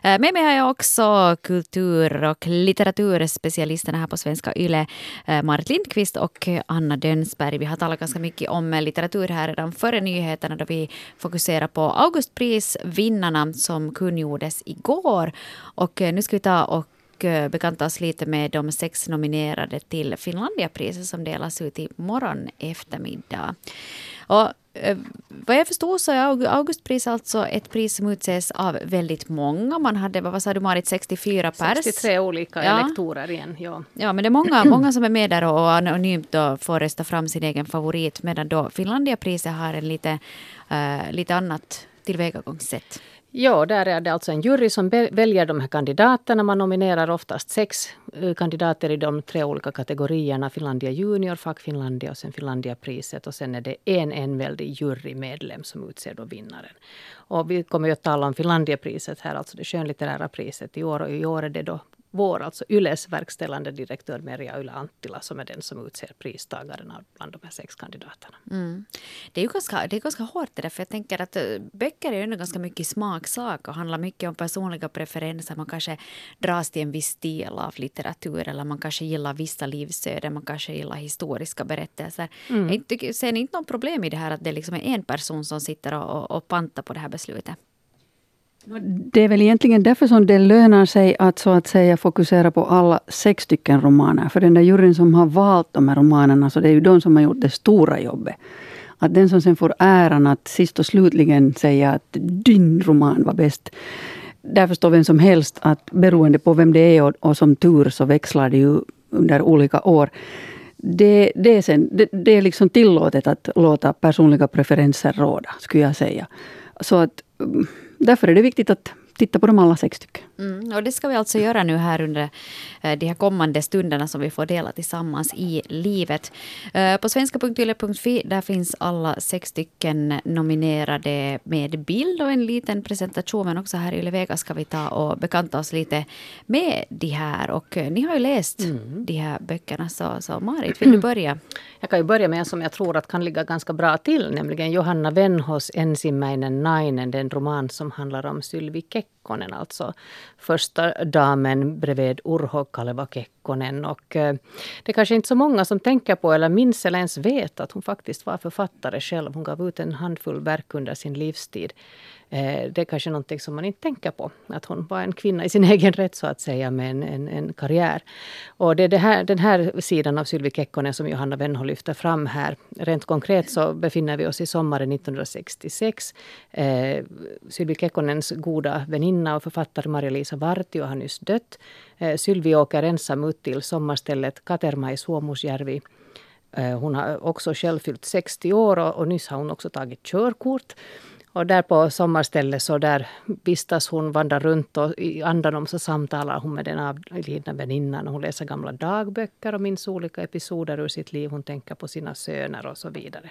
Med mig har jag också kultur- och litteraturspecialisterna här på Svenska Yle, Marit Lindqvist och Anna Dönsberg. Vi har talat ganska mycket om litteratur här redan före nyheterna då vi fokuserar på Augustprisvinnarna som kungjordes igår. Och nu ska vi ta och bekanta oss lite med de 6 nominerade till Finlandiapriset som delas ut i morgon eftermiddag. Och vad jag förstår så är Augustpris alltså ett pris som utses av väldigt många. Man hade, vad sa du Marit, 64 pers? 63 olika elektorer igen, Ja, men det är många som är med där och anonymt då får rösta fram sin egen favorit. Medan då Finlandiapriset har en lite annat tillvägagångssätt. Ja, där är det alltså en jury som väljer de här kandidaterna. Man nominerar oftast 6 kandidater i de 3 olika kategorierna. Finlandia Junior, Fack Finlandia och sen Finlandiapriset. Och sen är det en enväldig jurymedlem som utser då vinnaren. Och vi kommer ju att tala om Finlandiapriset här, alltså det skönlitterära priset i år. Och i år är det då alltså Yles verkställande direktör Merja Yle-Anttila som är den som utser pristagaren bland de här 6 kandidaterna. Mm. Det är ganska hårt det där, för jag tänker att böcker är ju ganska mycket smaksak och handlar mycket om personliga preferenser. Man kanske dras till en viss stil av litteratur eller man kanske gillar vissa livsöden, man kanske gillar historiska berättelser. Ser ni inte någon problem i det här att det liksom är en person som sitter och pantar på det här beslutet? Det är väl egentligen därför som det lönar sig att så att säga fokusera på alla 6 stycken romaner. För den där juryn som har valt de här romanerna, så det är ju de som har gjort det stora jobbet. Att den som sen får äran att sist och slutligen säga att din roman var bäst. Där förstår vem som helst att beroende på vem det är och som tur så växlar det ju under olika år. Det är liksom tillåtet att låta personliga preferenser råda, skulle jag säga. Så att därför är det viktigt att titta på de alla 6 stycken. Och det ska vi alltså göra nu här under de här kommande stunderna som vi får dela tillsammans i livet. På svenska.yle.fi där finns alla 6 stycken nominerade med bild och en liten presentation. Men också här i Yle Vega ska vi ta och bekanta oss lite med de här. Och ni har ju läst de här böckerna, så Marit, vill du börja? Jag kan ju börja med en som jag tror att kan ligga ganska bra till, nämligen Johanna Venhos Ensimmäinen nainen, den roman som handlar om Sylvi Kekkonen, alltså första damen bredvid Urho Kaleva Kekkonen. Och det är kanske inte så många som tänker på eller minns eller ens vet att hon faktiskt var författare själv. Hon gav ut en handfull verk under sin livstid. Det är kanske någonting som man inte tänker på. Att hon var en kvinna i sin egen rätt så att säga med en karriär. Och det är den här sidan av Sylvi Kekkonen som Johanna Venho lyfter fram här. Rent konkret så befinner vi oss i sommaren 1966. Sylvi Kekkonens goda väninna och författare Maria-Lisa Vartio har nyss dött. Sylvi åker ensam ut till sommarstället Katerma i Suomusjärvi. Hon har också själv fyllt 60 år och nyss har hon också tagit körkort. Och där på sommarstället så där vistas hon, vandrar runt och i andan så samtalar hon med den avlidna väninnan. Hon läser gamla dagböcker och minns olika episoder ur sitt liv. Hon tänker på sina söner och så vidare.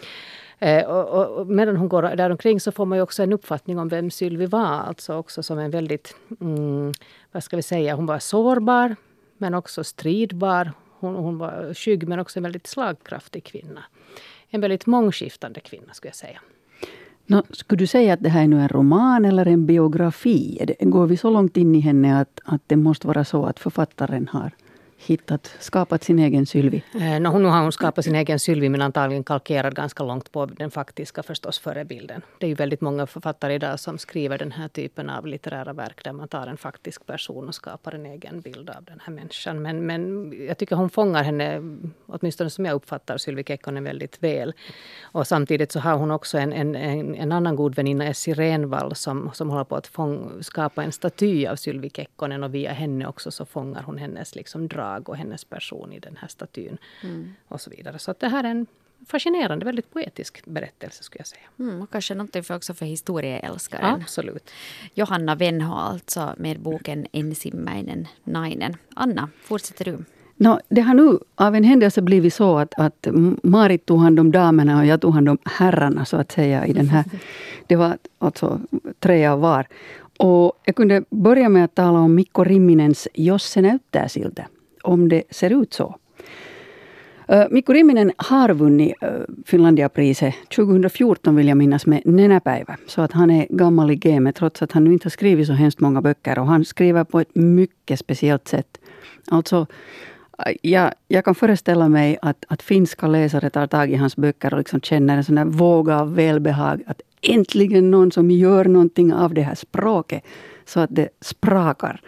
Och medan hon går där omkring så får man ju också en uppfattning om vem Sylvi var. Alltså också som en väldigt, vad ska vi säga, hon var sårbar men också stridbar. Hon var skygg men också en väldigt slagkraftig kvinna. En väldigt mångskiftande kvinna skulle jag säga. Skulle du säga att det här är nu en roman eller en biografi? Går vi så långt in i henne att det måste vara så att författaren har skapat sin egen Sylvi? Nu har hon skapat sin egen Sylvi men antagligen kalkerat ganska långt på den faktiska förstås förebilden. Det är ju väldigt många författare idag som skriver den här typen av litterära verk där man tar en faktisk person och skapar en egen bild av den här människan. Men jag tycker hon fångar henne, åtminstone som jag uppfattar Sylvi Kekkonen väldigt väl. Och samtidigt så har hon också en annan god väninna, Essi Renvall, som håller på att skapa en staty av Sylvi Kekkonen och via henne också så fångar hon hennes liksom drag och hennes person i den här statyn och så vidare. Så att det här är en fascinerande, väldigt poetisk berättelse skulle jag säga. Och kanske någonting också för historieälskaren. Absolut. Johanna Venho alltså med boken Ensimmäinen nainen. Anna, fortsätter du? Det har nu av en händelse blivit så att Marit tog hand om damerna och jag tog hand om herrarna så att säga i den här. Det var alltså 3 av var. Och jag kunde börja med att tala om Mikko Rimminens Jos se näyttää siltä, om det ser ut så. Mikko Rimminen har vunnit Finlandiapriset 2014 vill jag minnas med Nenäpäivä. Så att han är gammal i gamet trots att han nu inte har skrivit så hemskt många böcker. Och han skriver på ett mycket speciellt sätt. Alltså, jag kan föreställa mig att finska läsare tar tag i hans böcker och liksom känner en sån här våg av välbehag. Att äntligen någon som gör någonting av det här språket så att det sprakar.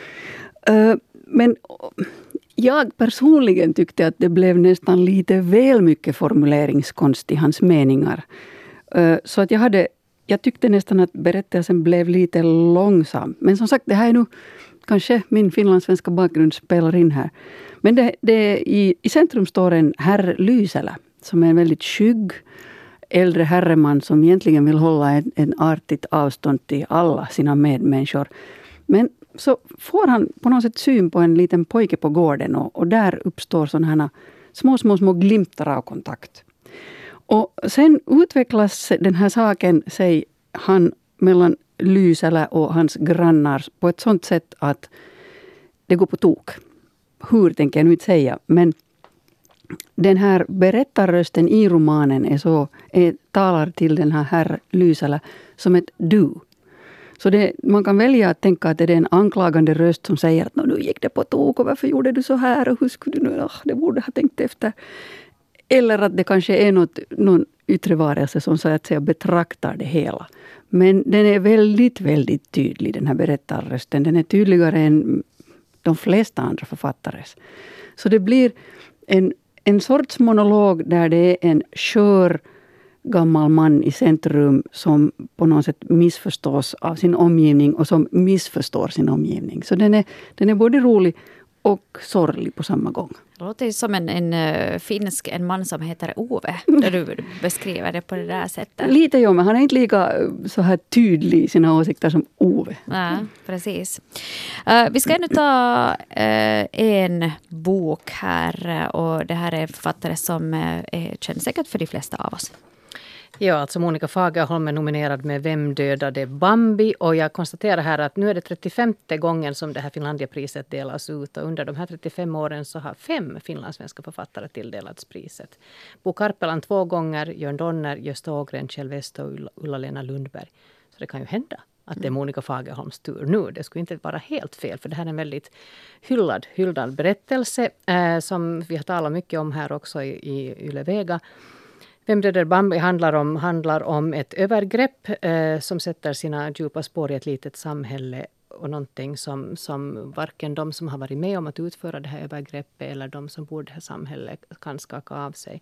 Men jag personligen tyckte att det blev nästan lite väl mycket formuleringskonst i hans meningar. Så att jag tyckte nästan att berättelsen blev lite långsam. Men som sagt, det här är nu kanske min finlandssvenska bakgrund spelar in här. Men i centrum står en herr Lysälä som är en väldigt skygg äldre herreman som egentligen vill hålla en artigt avstånd till alla sina medmänniskor. Men så får han på något sätt syn på en liten pojke på gården och där uppstår sådana här små glimtar av kontakt. Och sen utvecklas den här saken sig mellan Lysälä och hans grannar på ett sådant sätt att det går på tok. Hur tänker jag nu inte säga, men den här berättarrösten i romanen talar till den här herr Lysälä som ett du. Så man kan välja att tänka att det är en anklagande röst som säger att nu gick det på tok och varför gjorde du så här och hur skulle du nu, det borde ha tänkt efter. Eller att det kanske är någon yttre varelse som så att säga betraktar det hela. Men den är väldigt, väldigt tydlig, den här berättarrösten. Den är tydligare än de flesta andra författares. Så det blir en sorts monolog där det är en skör gammal man i centrum som på något sätt missförstås av sin omgivning och som missförstår sin omgivning. Så den är både rolig och sorglig på samma gång. Det låter som en man som heter Ove, där du beskriver det på det där sättet. Lite men han är inte lika så här tydlig i sina åsikter som Ove. Ja, precis. Vi ska nu ta en bok här och det här är en författare som känns säkert för de flesta av oss. Ja, alltså Monica Fagerholm är nominerad med Vem dödade Bambi? Och jag konstaterar här att nu är det 35:e gången som det här Finlandiapriset delas ut. Och under de här 35 åren så har 5 finlandssvenska författare tilldelats priset. Bo Karpelan 2 gånger, Jörn Donner, Gösta Ågren, Kjell West och Ulla-Lena Lundberg. Så det kan ju hända att det är Monica Fagerholms tur nu. Det skulle inte vara helt fel, för det här är en väldigt hyllad berättelse som vi har talat mycket om här också i Yle Vega. Vem dödade Bambi handlar om ett övergrepp som sätter sina djupa spår i ett litet samhälle och någonting som varken de som har varit med om att utföra det här övergreppet eller de som bor i det här samhället kan skaka av sig.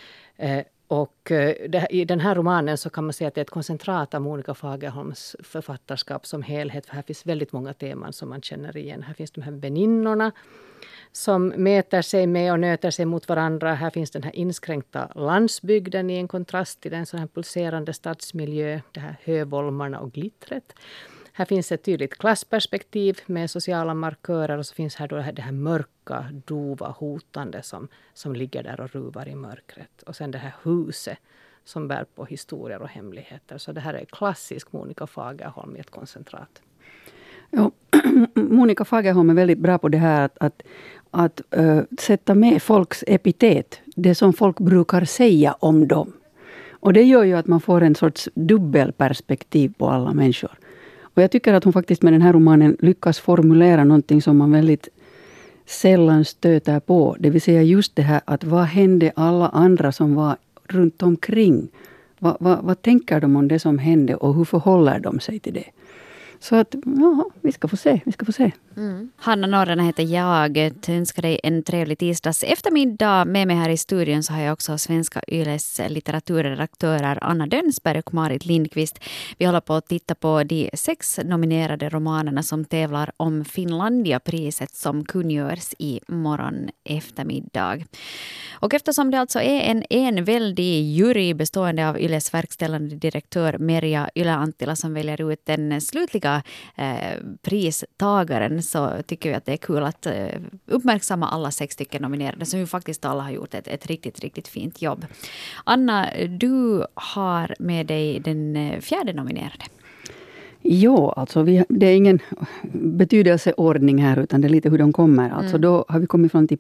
I den här romanen så kan man säga att det är ett koncentrat av Monica Fagerholms författarskap som helhet. För här finns väldigt många teman som man känner igen. Här finns de här väninnorna som mäter sig med och nöter sig mot varandra. Här finns den här inskränkta landsbygden i en kontrast till den så här pulserande stadsmiljö. Det här hövolmarna och glittret. Här finns ett tydligt klassperspektiv med sociala markörer och så finns här då det här mörka, dova, hotande som ligger där och ruvar i mörkret. Och sen det här huset som bär på historier och hemligheter. Så det här är klassisk Monica Fagerholm i ett koncentrat. Ja, Monica Fagerholm är väldigt bra på det här att sätta med folks epitet. Det som folk brukar säga om dem. Och det gör ju att man får en sorts dubbelperspektiv på alla människor. Och jag tycker att hon faktiskt med den här romanen lyckas formulera någonting som man väldigt sällan stöter på. Det vill säga just det här att vad hände alla andra som var runt omkring? Vad tänker de om det som hände och hur förhåller de sig till det? Så att, vi ska få se. Mm. Hanna Norrena heter jag. Önskar dig en trevlig tisdags eftermiddag. Med mig här i studion så har jag också Svenska Yles litteraturredaktörer Anna Dönsberg och Marit Lindqvist. Vi håller på att titta på de 6 nominerade romanerna som tävlar om Finlandiapriset som kungörs i morgon eftermiddag. Och eftersom det alltså är en väldig jury bestående av Yles verkställande direktör Merja Yle-Anttila som väljer ut den slutliga pristagaren, så tycker vi att det är kul att uppmärksamma alla 6 stycken nominerade som ju faktiskt alla har gjort ett riktigt, riktigt fint jobb. Anna, du har med dig den 4:e nominerade. Ja, alltså det är ingen betydelseordning här utan det är lite hur de kommer. Alltså då har vi kommit fram till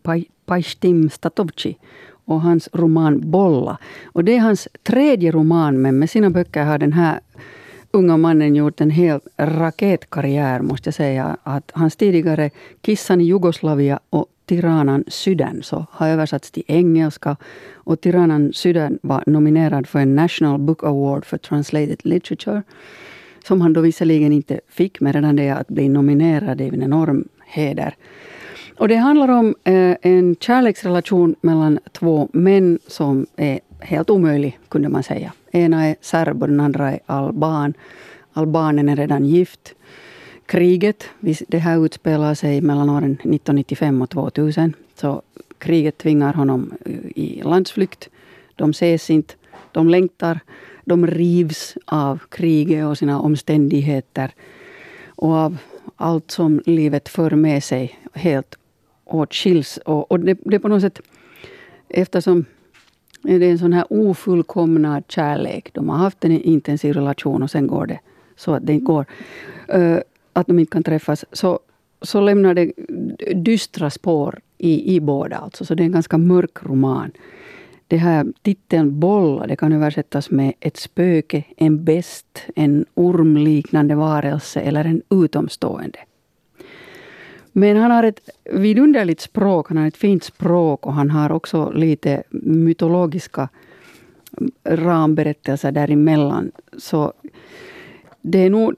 Pajtim Statovci och hans roman Bolla. Och det är hans tredje roman, men med sina böcker har den här unga mannen gjort en helt raketkarriär, måste jag säga. Att hans tidigare Kissan i Jugoslavia och Tyrannan Sydän så har översatts till engelska. Och Tyrannan Sydän var nominerad för en National Book Award for Translated Literature. Som han då visserligen inte fick, men redan det att bli nominerad är en enorm heder. Och det handlar om en kärleksrelation mellan två män som är helt omöjlig, kunde man säga. Ena är serb och den andra är alban. Albanen är redan gift. Kriget, det här utspelar sig mellan åren 1995 och 2000. Så kriget tvingar honom i landsflykt. De ses inte, de längtar. De rivs av kriget och sina omständigheter. Och av allt som livet för med sig helt åtskiljs. Och det på något sätt, eftersom det är en sån här ofullkomnad kärlek. De har haft en intensiv relation och sen går det så att det inte går. Att de inte kan träffas. Så lämnar det dystra spår i båda. Alltså. Så det är en ganska mörk roman. Det här titeln Bolla, det kan översättas med ett spöke, en best, en ormliknande varelse eller en utomstående. Men han har ett vidunderligt språk, han har ett fint språk och han har också lite mytologiska ramberättelser däremellan. Så det är nog...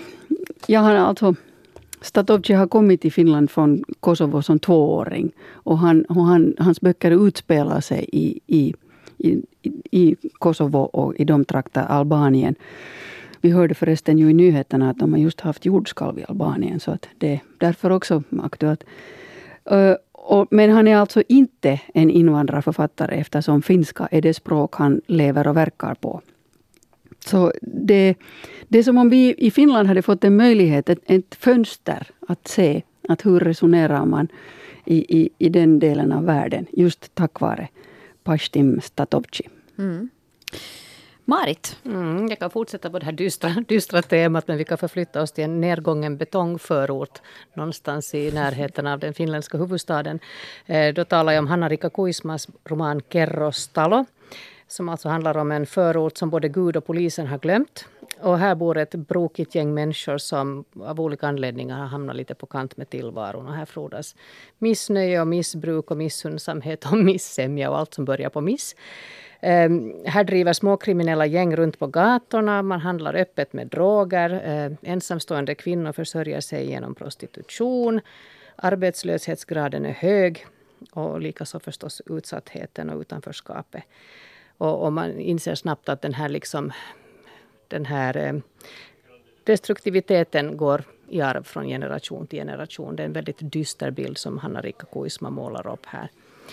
Statovci har kommit till Finland från Kosovo som 2-åring. Och hans böcker utspelar sig i Kosovo och i de trakter Albanien. Vi hörde förresten ju i nyheterna att de har just haft jordskalv i Albanien. Så att det är därför också aktuellt. Men han är alltså inte en invandrarförfattare eftersom finska är det språk han lever och verkar på. Så det är som om vi i Finland hade fått en möjlighet, ett fönster att se att hur resonerar man i den delen av världen. Just tack vare Pajtim Statovci. Mm. Marit? Jag kan fortsätta på det här dystra temat, men vi kan förflytta oss till en nedgången betongförort någonstans i närheten av den finländska huvudstaden. Då talar jag om Hanna-Rikka Kuismas roman Kerrostalo, som alltså handlar om en förort som både Gud och polisen har glömt. Och här bor ett brokigt gäng människor som av olika anledningar har hamnat lite på kant med tillvaron. Och här frodas missnöje och missbruk och missunnsamhet och missämja och allt som börjar på miss. Här driver småkriminella gäng runt på gatorna. Man handlar öppet med droger. Ensamstående kvinnor försörjer sig genom prostitution. Arbetslöshetsgraden är hög. Och likaså förstås utsattheten och utanförskapet. Och man inser snabbt att den här destruktiviteten går i arv från generation till generation. Det är en väldigt dyster bild som Hanna-Rikka Kuisma målar upp här.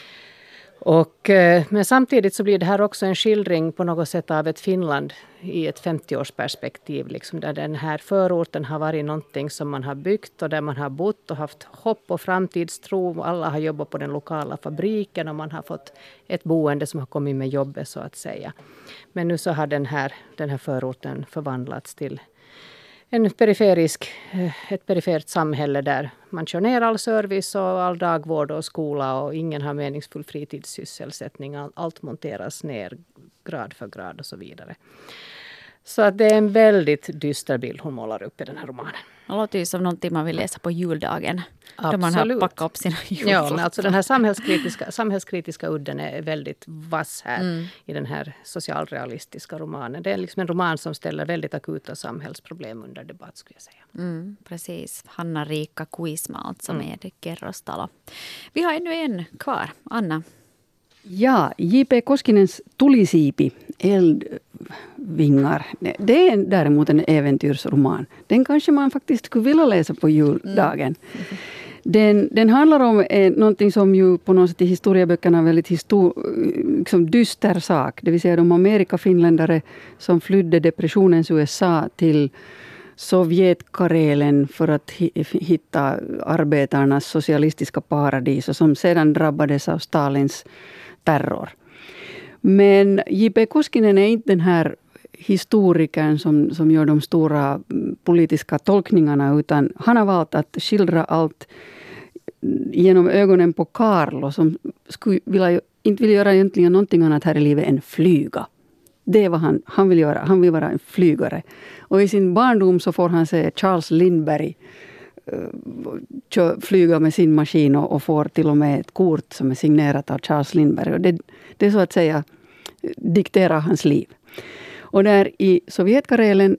Men samtidigt så blir det här också en skildring på något sätt av ett Finland i ett 50-årsperspektiv. Liksom, där den här förorten har varit någonting som man har byggt och där man har bott och haft hopp och framtidstro. Alla har jobbat på den lokala fabriken och man har fått ett boende som har kommit med jobbet så att säga. Men nu så har den här förorten förvandlats till ett perifert samhälle där man kör ner all service och all dagvård och skola och ingen har meningsfull fritidssysselsättning. Allt monteras ner grad för grad och så vidare. Så att det är en väldigt dyster bild hon målar upp i den här romanen. Det låter ju som någonting man vill läsa på juldagen. Absolut. Då man har packat upp sina julflottor. Ja, men alltså den här samhällskritiska udden är väldigt vass här i den här socialrealistiska romanen. Det är liksom en roman som ställer väldigt akuta samhällsproblem under debatt, skulle jag säga. Precis. Hanna-Rikka Kuisma alltså med Kerrostalo. Vi har ännu en kvar. Anna? Ja, J.P. Koskinens Tulisiipi, Eldvingar. Det är däremot en äventyrsroman. Den kanske man faktiskt skulle vilja läsa på juldagen. Den handlar om någonting som ju på något sätt i historieböckerna är väldigt liksom dyster sak. Det vill säga de amerikafinländare som flydde depressionens USA till Sovjetkarelen för att hitta arbetarnas socialistiska paradis och som sedan drabbades av Stalins terror. Men J.P. Koskinen är inte den här historikern som gör de stora politiska tolkningarna, utan han har valt att skildra allt genom ögonen på Carlo som inte vill göra egentligen någonting annat här i livet än flyga. Det är vad han vill göra. Han vill vara en flygare. Och i sin barndom så får han se Charles Lindbergh flyga med sin maskin och får till och med ett kort som är signerat av Charles Lindbergh. Och det är så att säga dikterar hans liv. Och där i Sovjetkarelen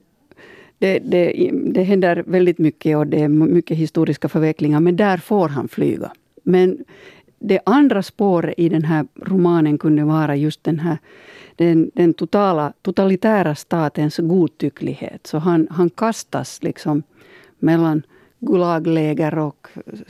det händer väldigt mycket och det är mycket historiska förvecklingar, men där får han flyga. Men det andra spåret i den här romanen kunde vara just den totalitära statens godtycklighet. Så han kastas liksom mellan gulagläger och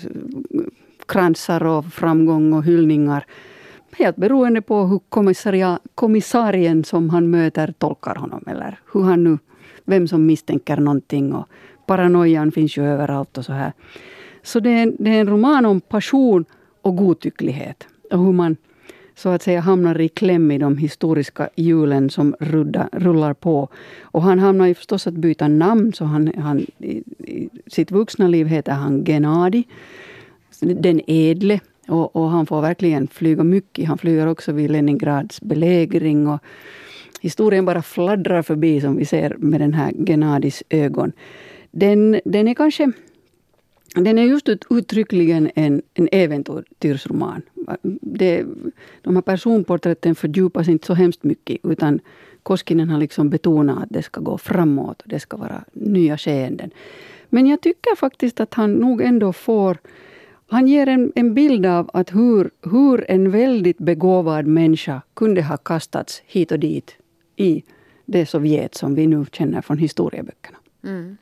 kransar och framgång och hyllningar. Helt beroende på hur kommissarien som han möter tolkar honom. Eller vem som misstänker någonting. Och paranoian finns ju överallt och så här. Så det är en roman om passion och godtycklighet. Och hur man så att säga hamnar i kläm i de historiska hjulen som rullar på. Och han hamnar ju förstås att byta namn. Så han i sitt vuxna liv heter han Gennady, den edle. Och han får verkligen flyga mycket. Han flyger också vid Leningrads belägring. Och historien bara fladdrar förbi som vi ser med den här Gennadys ögon. Den är kanske... Den är just uttryckligen en äventyrsroman. De här personporträtten fördjupas inte så hemskt mycket, utan Koskinen har liksom betonat att det ska gå framåt och det ska vara nya skeenden. Men jag tycker faktiskt att han nog ändå han ger en bild av att hur en väldigt begåvad människa kunde ha kastats hit och dit i det Sovjet som vi nu känner från historieböckerna. Mm.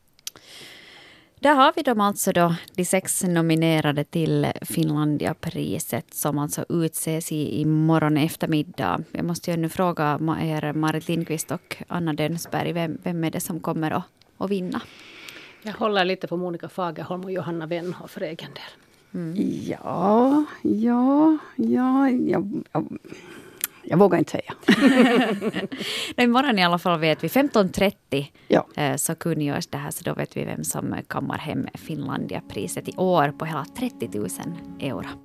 Där har vi dem alltså då, de 6 nominerade till Finlandiapriset som alltså utses i morgon eftermiddag. Jag måste ju nu fråga er, Marit Lindqvist och Anna Dönsberg, vem är det som kommer att vinna? Jag håller lite på Monica Fagerholm och Johanna Wenhoff för egen del. Mm. Jag vågar inte säga. Imorgon i alla fall vet vi 15.30 så kungörs det här, så då vet vi vem som kammar hem Finlandiapriset i år på hela 30 000 euro.